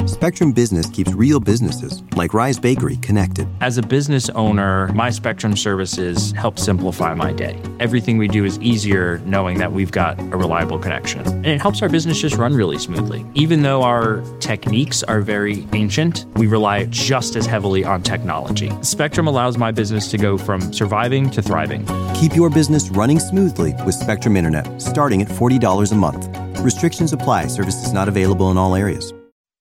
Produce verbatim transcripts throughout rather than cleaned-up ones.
Spectrum Business keeps real businesses, like Rise Bakery, connected. As a business owner, my Spectrum services help simplify my day. Everything we do is easier knowing that we've got a reliable connection. And it helps our business just run really smoothly. Even though our techniques are very ancient, we rely just as heavily on technology. Spectrum allows my business to go from surviving to thriving. Keep your business running smoothly with Spectrum Internet, starting at forty dollars a month. Restrictions apply. Services not available in all areas.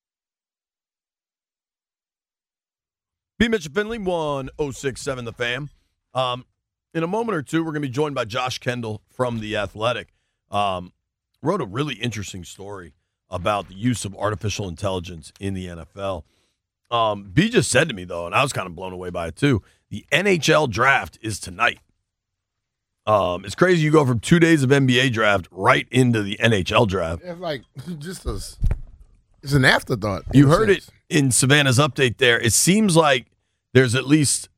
B. Mitchell Finley, one oh six point seven The Fan. Um, in a moment or two, we're going to be joined by Josh Kendall from The Athletic. Um, wrote a really interesting story about the use of artificial intelligence in the N F L. Um, B just said to me, though, and I was kind of blown away by it, too, the N H L draft is tonight. Um, it's crazy you go from two days of N B A draft right into the N H L draft. It's like just a, it's an afterthought. You heard it in Savannah's update there. It seems like there's at least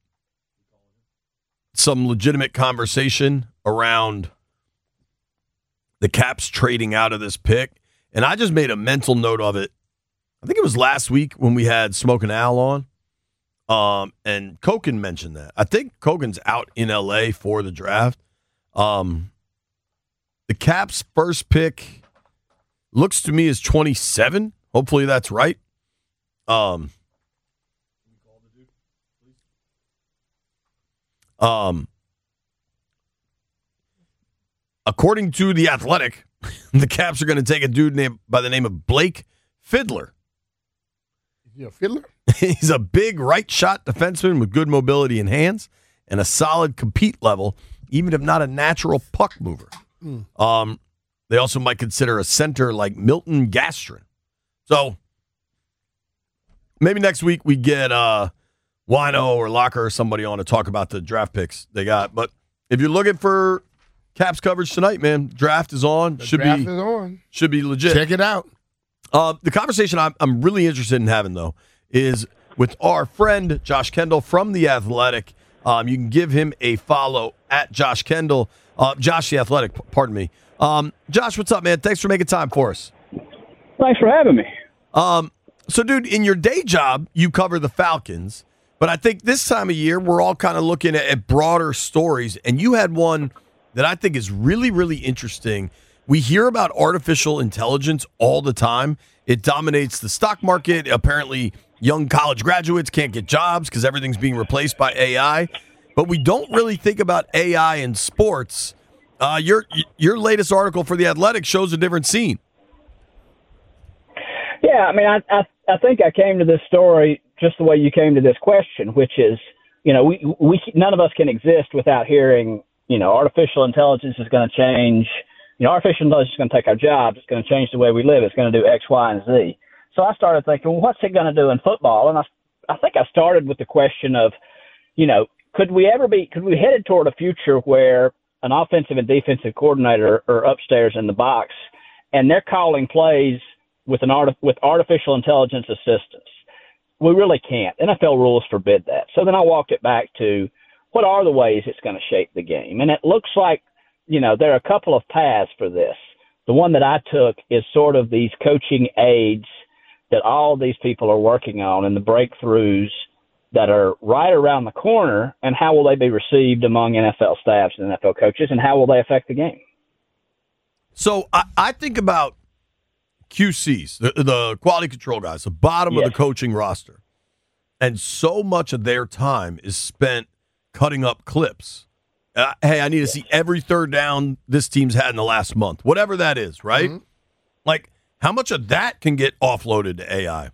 some legitimate conversation around the Caps trading out of this pick. And I just made a mental note of it. I think it was last week when we had Smokin' Al on. Um, and Koken mentioned that. I think Koken's out in L A for the draft. Um, the Caps' first pick looks to me as twenty-seven. Hopefully that's right. Um, um, according to The Athletic, the Caps are going to take a dude named by the name of Blake Fiddler. Is he a fiddler? He's a big right shot defenseman with good mobility in hands and a solid compete level, even if not a natural puck mover. Mm. Um, they also might consider a center like Milton Gastrin. So maybe next week we get uh, Wino or Locker or somebody on to talk about the draft picks they got. But if you're looking for Caps coverage tonight, man, draft is on. The should draft be is on. Should be legit. Check it out. Uh, the conversation I'm, I'm really interested in having, though, is with our friend Josh Kendall from The Athletic. Um, you can give him a follow at Josh Kendall. Uh, Josh The Athletic, p- pardon me. Um, Josh, what's up, man? Thanks for making time for us. Thanks for having me. Um, so, dude, in your day job, you cover the Falcons. But I think this time of year, we're all kind of looking at, at broader stories. And you had one that I think is really, really interesting. We hear about artificial intelligence all the time. It dominates the stock market. Apparently, young college graduates can't get jobs because everything's being replaced by A I. But we don't really think about A I in sports. Uh, your your latest article for The Athletic shows a different scene. Yeah, I mean, I, I I think I came to this story just the way you came to this question, which is, you know, we we none of us can exist without hearing, you know, artificial intelligence is going to change. You know, artificial intelligence is going to take our jobs. It's going to change the way we live. It's going to do X, Y, and Z. So I started thinking, well, what's it going to do in football? And I, I think I started with the question of, you know, could we ever be, could we headed toward a future where an offensive and defensive coordinator are upstairs in the box and they're calling plays with an art, with artificial intelligence assistance? We really can't. N F L rules forbid that. So then I walked it back to what are the ways it's going to shape the game? And it looks like, you know, there are a couple of paths for this. The one that I took is sort of these coaching aids that all these people are working on and the breakthroughs that are right around the corner, and how will they be received among N F L staffs and N F L coaches, and how will they affect the game? So I, I think about Q Cs, the, the quality control guys, the bottom yes. of the coaching roster, and so much of their time is spent cutting up clips. Uh, hey, I need to see every third down this team's had in the last month, whatever that is, right? Mm-hmm. Like, how much of that can get offloaded to A I?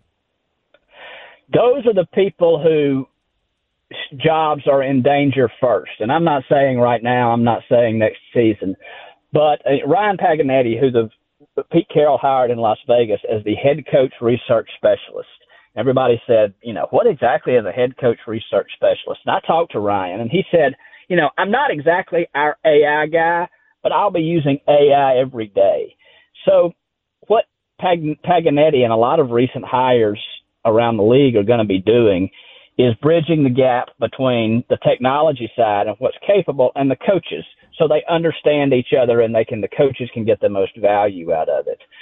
Those are the people who jobs are in danger first. And I'm not saying right now, I'm not saying next season, but uh, Ryan Paganetti, who the Pete Carroll hired in Las Vegas as the head coach research specialist. Everybody said, you know, what exactly is a head coach research specialist? And I talked to Ryan, and he said, you know, I'm not exactly our A I guy, but I'll be using A I every day. So what Pag- Paganetti and a lot of recent hires around the league are going to be doing is bridging the gap between the technology side and what's capable and the coaches, so they understand each other and they can the coaches can get the most value out of it.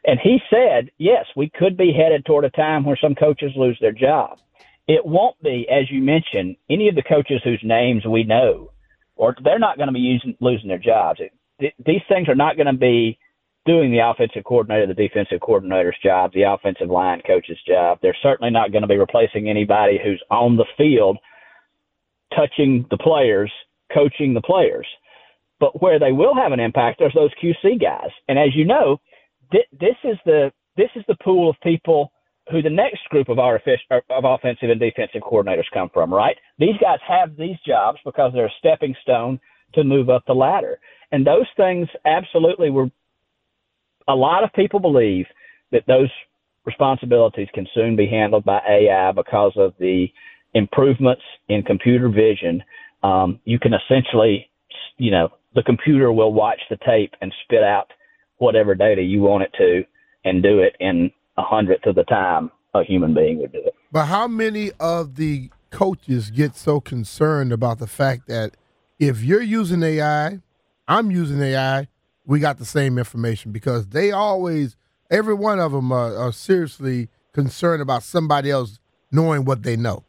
And he said, yes, we could be headed toward a time where some coaches lose their job. It won't be, as you mentioned, any of the coaches whose names we know, or they're not going to be using, losing their jobs. It, th- these things are not going to be doing the offensive coordinator, the defensive coordinator's job, the offensive line coach's job. They're certainly not going to be replacing anybody who's on the field, touching the players, coaching the players. But where they will have an impact are those Q C guys. And as you know, th- this is the this is the pool of people who the next group of artificial of offensive and defensive coordinators come from, right? These guys have these jobs because they're a stepping stone to move up the ladder. And those things absolutely were – a lot of people believe that those responsibilities can soon be handled by A I because of the improvements in computer vision. Um, you can essentially, you know, the computer will watch the tape and spit out whatever data you want it to and do it in a hundredth of the time a human being would do it. But how many of the coaches get so concerned about the fact that if you're using A I, I'm using A I, we got the same information? Because they always, every one of them are, are seriously concerned about somebody else knowing what they know.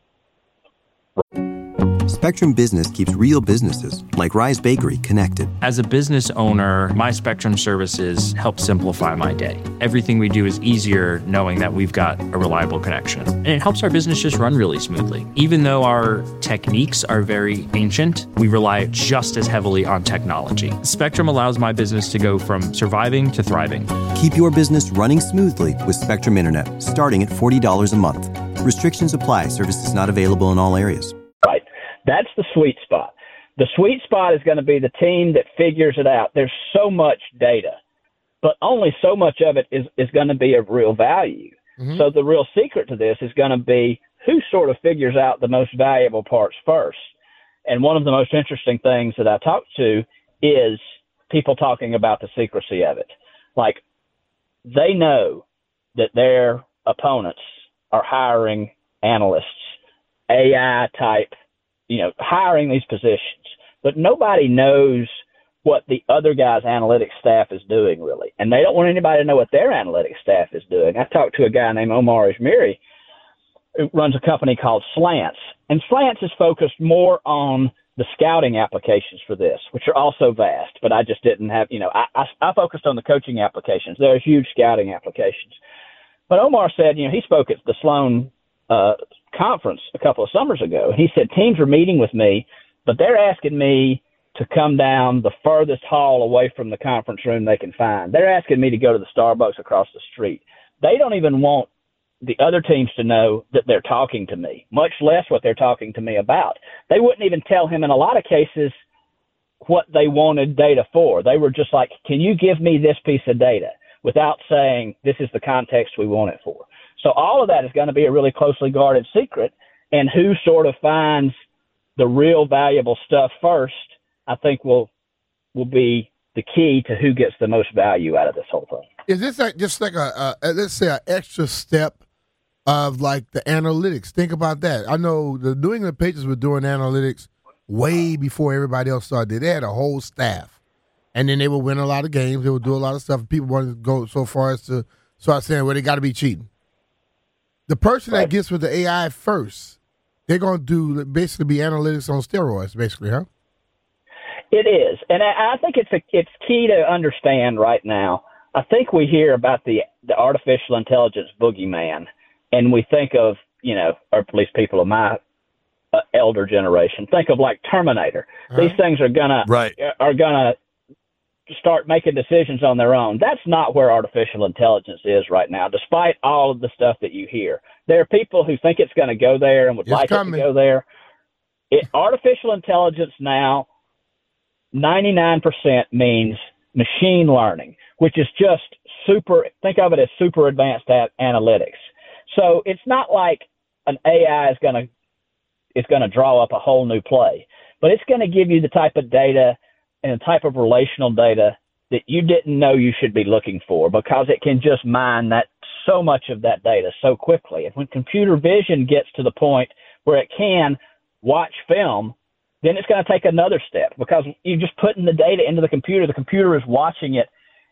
Spectrum Business keeps real businesses, like Rise Bakery, connected. As a business owner, my Spectrum services help simplify my day. Everything we do is easier knowing that we've got a reliable connection. And it helps our business just run really smoothly. Even though our techniques are very ancient, we rely just as heavily on technology. Spectrum allows my business to go from surviving to thriving. Keep your business running smoothly with Spectrum Internet, starting at forty dollars a month. Restrictions apply. Services not available in all areas. Right. That's the sweet spot. The sweet spot is going to be the team that figures it out. There's so much data, but only so much of it is, is going to be of real value. Mm-hmm. So the real secret to this is going to be who sort of figures out the most valuable parts first. And one of the most interesting things that I talk to is people talking about the secrecy of it. Like, they know that their opponents are hiring analysts, A I type, you know, hiring these positions, but nobody knows what the other guy's analytics staff is doing, really. And they don't want anybody to know what their analytics staff is doing. I talked to a guy named Omar Ishmiri who runs a company called Slants. And Slants is focused more on the scouting applications for this, which are also vast, but I just didn't have, you know, I, I, I focused on the coaching applications. There are huge scouting applications. But Omar said, you know, he spoke at the Sloan uh, conference a couple of summers ago. He said teams are meeting with me, but they're asking me to come down the furthest hall away from the conference room they can find. They're asking me to go to the Starbucks across the street. They don't even want the other teams to know that they're talking to me, much less what they're talking to me about. They wouldn't even tell him in a lot of cases what they wanted data for. They were just like, can you give me this piece of data, without saying this is the context we want it for. So all of that is going to be a really closely guarded secret, and who sort of finds the real valuable stuff first, I think will will be the key to who gets the most value out of this whole thing. Is this like just like a, a let's say an extra step of like the analytics? Think about that. I know the New England Patriots were doing analytics way before everybody else started. They had a whole staff, and then they would win a lot of games. They would do a lot of stuff. People wanted to go so far as to start saying, well, they got to be cheating. The person right. that gets with the A I first, they're going to do basically be analytics on steroids, basically, huh? It is, and I, I think it's a, it's key to understand right now. I think we hear about the the artificial intelligence boogeyman, and we think of, you know, or at least people of my uh, elder generation think of like Terminator. Uh-huh. These things are gonna right. are gonna start making decisions on their own. That's not where artificial intelligence is right now, despite all of the stuff that you hear. There are people who think it's going to go there and would it's like coming. it to go there. It, artificial intelligence now, ninety-nine percent means machine learning, which is just super, think of it as super advanced analytics. So it's not like an A I is going to is going to draw up a whole new play, but it's going to give you the type of data and the type of relational data that you didn't know you should be looking for, because it can just mine that so much of that data so quickly. And when computer vision gets to the point where it can watch film, then it's going to take another step, because you're just putting the data into the computer. The computer is watching it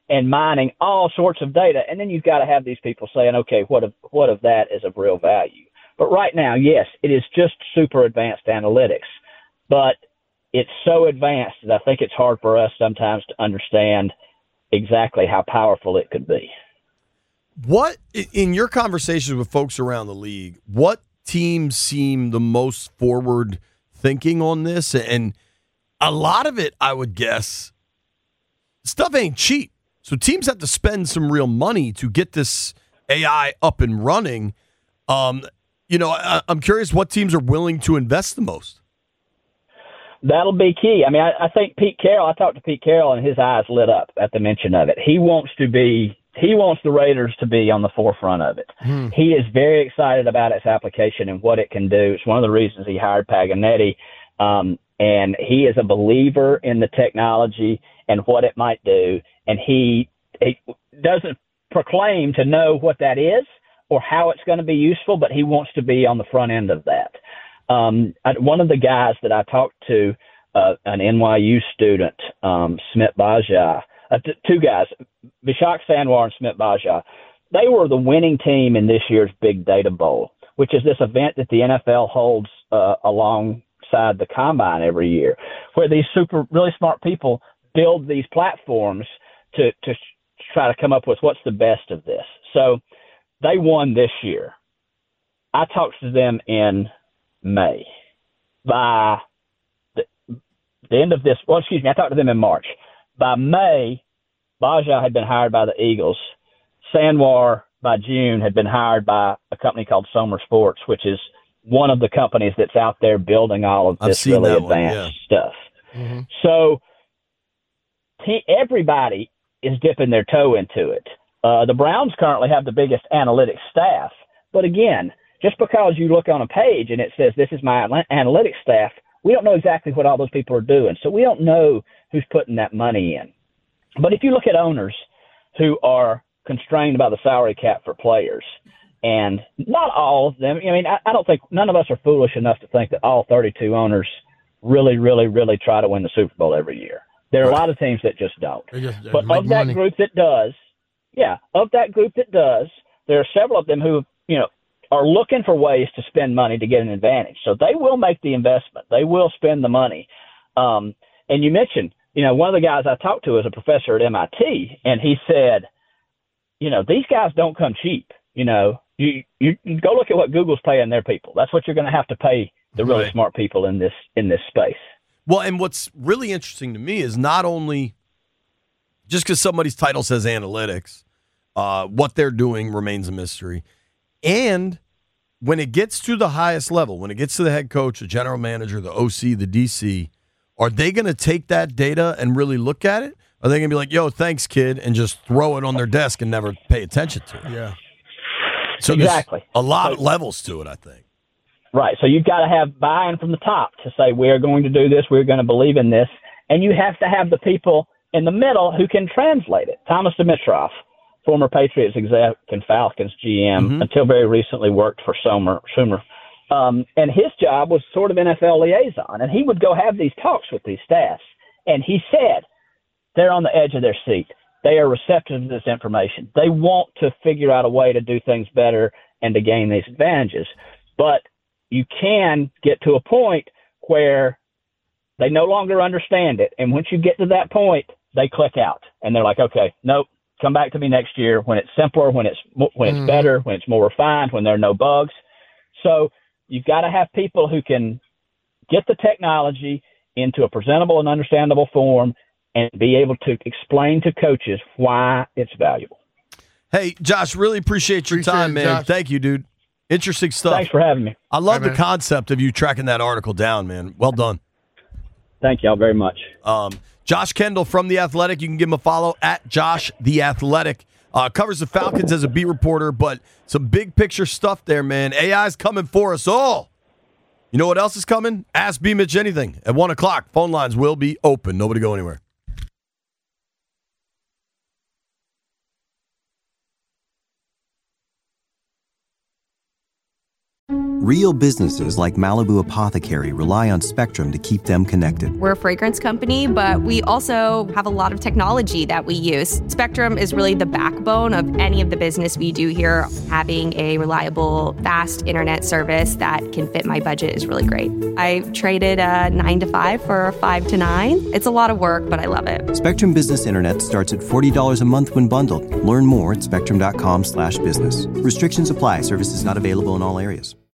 and mining all sorts of data. And then you've got to have these people saying, okay, what of, what of that is of real value? But right now, yes, it is just super advanced analytics, but it's so advanced that I think it's hard for us sometimes to understand exactly how powerful it could be. What, in your conversations with folks around the league, what teams seem the most forward thinking on this? And a lot of it, I would guess, stuff ain't cheap. So teams have to spend some real money to get this A I up and running. Um, you know, I, I'm curious what teams are willing to invest the most. That'll be key. I mean, I, I think Pete Carroll, I talked to Pete Carroll and his eyes lit up at the mention of it. He wants to be, he wants the Raiders to be on the forefront of it. Hmm. He is very excited about its application and what it can do. It's one of the reasons he hired Paganetti. Um, and he is a believer in the technology and what it might do. And he, he doesn't proclaim to know what that is or how it's going to be useful, but he wants to be on the front end of that. Um, I, one of the guys that I talked to, uh, an N Y U student, um, Smith Baja, uh, t- two guys, Vishak Sanwar and Smith Baja, they were the winning team in this year's Big Data Bowl, which is this event that the N F L holds uh, alongside the Combine every year, where these super, really smart people build these platforms to, to try to come up with what's the best of this. So they won this year. I talked to them in May. By the, the end of this, well, excuse me, I talked to them in March. By May, Baja had been hired by the Eagles. Sanwar, by June, had been hired by a company called Somer Sports, which is one of the companies that's out there building all of this really advanced one, yeah. stuff. Mm-hmm. So t- everybody is dipping their toe into it. Uh, the Browns currently have the biggest analytics staff. But again, just because you look on a page and it says, this is my analytics staff, we don't know exactly what all those people are doing. So we don't know who's putting that money in. But if you look at owners who are constrained by the salary cap for players, and not all of them, I mean, I, I don't think none of us are foolish enough to think that all thirty-two owners really, really, really try to win the Super Bowl every year. There are a lot of teams that just don't. Just, but of that money. group that does, yeah, of that group that does, there are several of them who, you know, are looking for ways to spend money to get an advantage. So they will make the investment. They will spend the money. Um, and you mentioned, you know, one of the guys I talked to is a professor at M I T, and he said, you know, these guys don't come cheap. You know, you, you, you go look at what Google's paying their people. That's what you're going to have to pay the really right. smart people in this in this space. Well, and what's really interesting to me is not only just because somebody's title says analytics, uh, what they're doing remains a mystery. And when it gets to the highest level, when it gets to the head coach, the general manager, the O C, the D C, are they going to take that data and really look at it? Are they going to be like, yo, thanks, kid, and just throw it on their desk and never pay attention to it? Yeah. So exactly. There's a lot so, of levels to it, I think. Right. So you've got to have buy-in from the top to say, we're going to do this, we're going to believe in this. And you have to have the people in the middle who can translate it. Thomas Dimitroff, former Patriots exec and Falcons G M, mm-hmm. until very recently worked for Somer, Schumer. Um, and his job was sort of N F L liaison. And he would go have these talks with these staffs. And he said they're on the edge of their seat. They are receptive to this information. They want to figure out a way to do things better and to gain these advantages. But you can get to a point where they no longer understand it. And once you get to that point, they click out. And they're like, okay, nope. Come back to me next year when it's simpler, when it's when it's mm. better, when it's more refined, when there are no bugs. So you've got to have people who can get the technology into a presentable and understandable form and be able to explain to coaches why it's valuable. Hey, Josh, really appreciate your appreciate time, it, man. Josh. Thank you, dude. Interesting stuff. Thanks for having me. I love Hi, the concept of you tracking that article down, man. Well done. Thank y'all very much. Um, Josh Kendall from The Athletic. You can give him a follow at Josh The Athletic. Uh, covers the Falcons as a beat reporter, but some big picture stuff there, man. A I's coming for us all. You know what else is coming? Ask B. Mitch anything. At one o'clock, phone lines will be open. Nobody go anywhere. Real businesses like Malibu Apothecary rely on Spectrum to keep them connected. We're a fragrance company, but we also have a lot of technology that we use. Spectrum is really the backbone of any of the business we do here. Having a reliable, fast internet service that can fit my budget is really great. I traded a nine to five for a five to nine. It's a lot of work, but I love it. Spectrum Business Internet starts at forty dollars a month when bundled. Learn more at spectrum dot com slash business. Restrictions apply. Services not available in all areas.